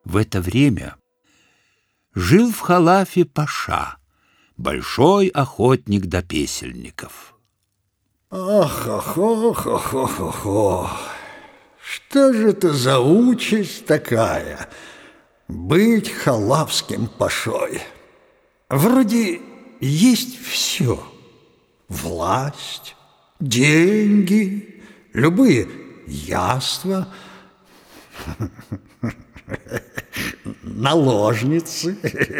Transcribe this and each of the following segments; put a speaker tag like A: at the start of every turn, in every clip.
A: В это время жил в Халафе паша, большой охотник до песельников.
B: Ох, что же это за участь такая, быть халафским пашой? Вроде есть все: власть, деньги, любые яства, наложницы.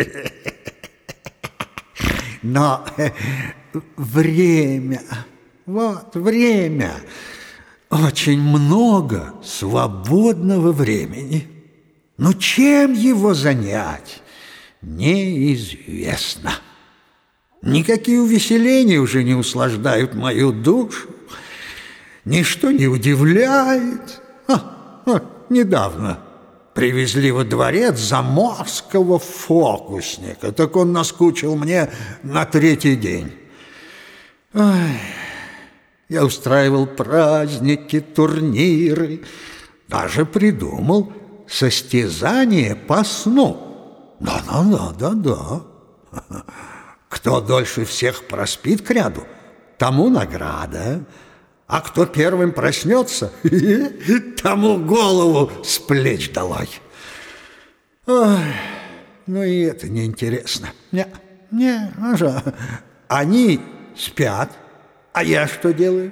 B: Но время, время, очень много свободного времени. Но чем его занять, неизвестно. Никакие увеселения уже не услаждают мою душу, ничто не удивляет. Недавно привезли во дворец заморского фокусника, так он наскучил мне на третий день. Я устраивал праздники, турниры, даже придумал состязание по сну. Да. Кто дольше всех проспит кряду, тому награда. А кто первым проснется, тому голову с плеч долой. Ну и это неинтересно. Они спят, а я что делаю?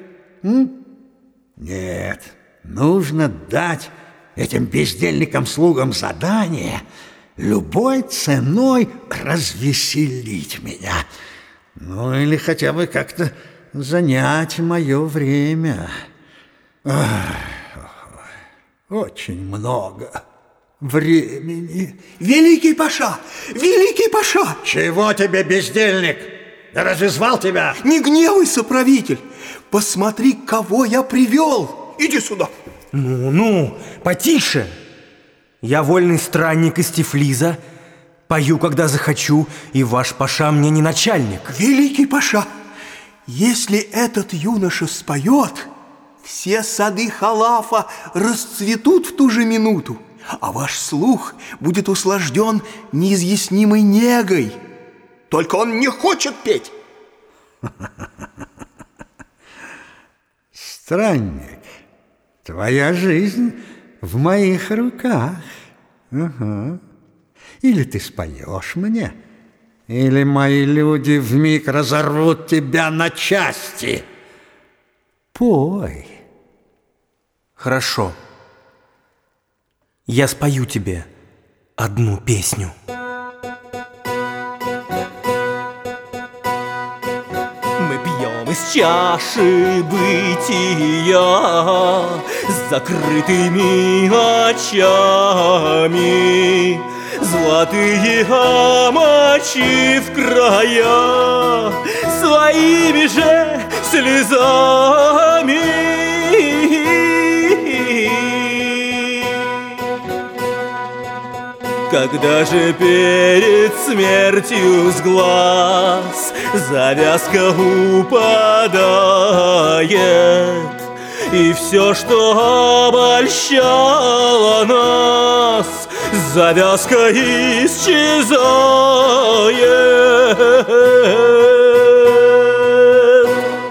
B: Нет, нужно дать этим бездельникам-слугам задание любой ценой развеселить меня. Ну или хотя бы как-то занять мое время. Очень много времени.
C: Великий паша! Великий паша!
B: Чего тебе, бездельник? Я разве звал тебя?
C: Не гневайся, правитель! Посмотри, кого я привел! Иди сюда!
D: Ну, потише! Я вольный странник из Тифлиза, пою, когда захочу, и ваш паша мне не начальник.
C: Великий паша! Если этот юноша споет, все сады Халафа расцветут в ту же минуту, а ваш слух будет услажден неизъяснимой негой. Только он не хочет петь.
B: Странник, твоя жизнь в моих руках. Или ты споешь мне, или мои люди вмиг разорвут тебя на части. Пой.
D: Хорошо. Я спою тебе одну песню. Мы пьем из чаши бытия с закрытыми очами, золотые омочи в края своими же слезами. Когда же перед смертью с глаз завязка упадает, и все, что обольщало нас, завязка исчезает.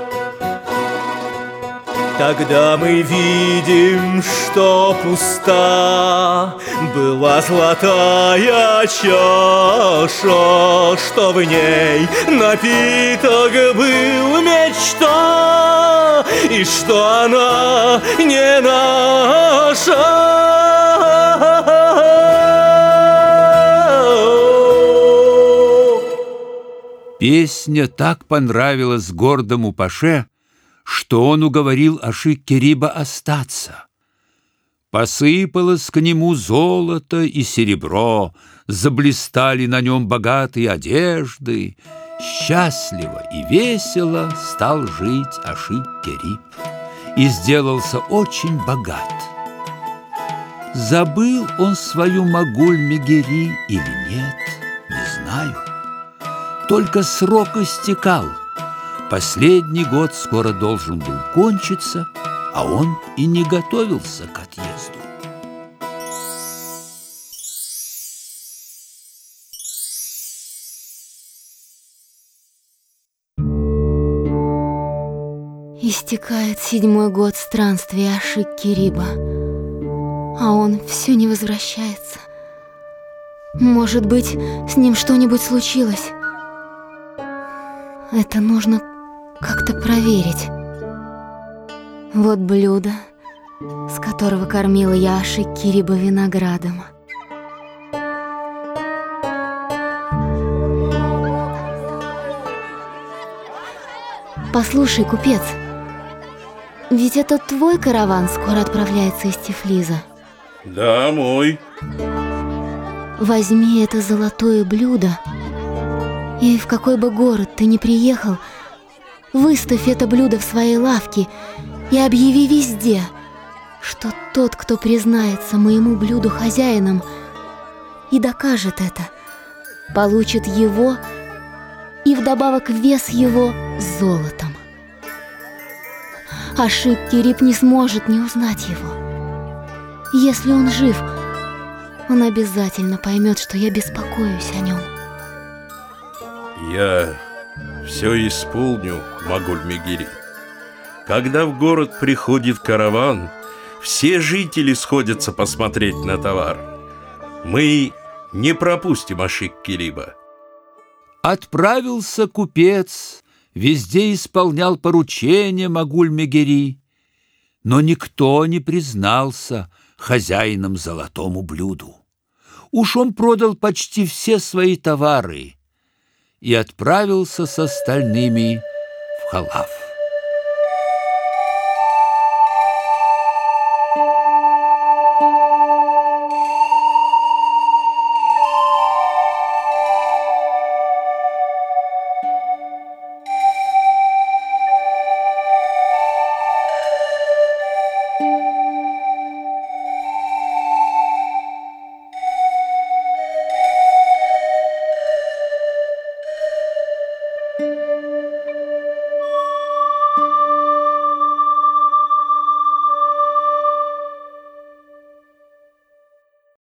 D: Тогда мы видим, что пуста была золотая чаша, что в ней напиток был мечта, и что она не наша.
A: Песня так понравилась гордому паше, что он уговорил Ашик-Кериба остаться. Посыпалось к нему золото и серебро, заблистали на нем богатые одежды. Счастливо и весело стал жить Ашик-Кериб и сделался очень богат. Забыл он свою Магуль-Мегери или нет, не знаю. Только срок истекал. Последний год скоро должен был кончиться, а он и не готовился к отъезду.
E: Истекает 7-й год странствия Ашик-Кириба, а он все не возвращается. Может быть, с ним что-нибудь случилось? Это нужно как-то проверить. Вот блюдо, с которого кормила я Ашик-Кириба виноградом. Послушай, купец, ведь это твой караван скоро отправляется из Тифлиза.
F: Да, мой.
E: Возьми это золотое блюдо, и в какой бы город ты ни приехал, выставь это блюдо в своей лавке и объяви везде, что тот, кто признается моему блюду хозяином и докажет это, получит его и вдобавок вес его золотом. Ашик-Кириб не сможет не узнать его. Если он жив, он обязательно поймет, что я беспокоюсь о нем.
F: Я все исполню, Магуль-Мегири. Когда в город приходит караван, все жители сходятся посмотреть на товар. Мы не пропустим Ашик-Кириба.
A: Отправился купец, везде исполнял поручения Магуль-Мегири, но никто не признался хозяином золотому блюду. Уж он продал почти все свои товары и отправился с остальными в Халаф.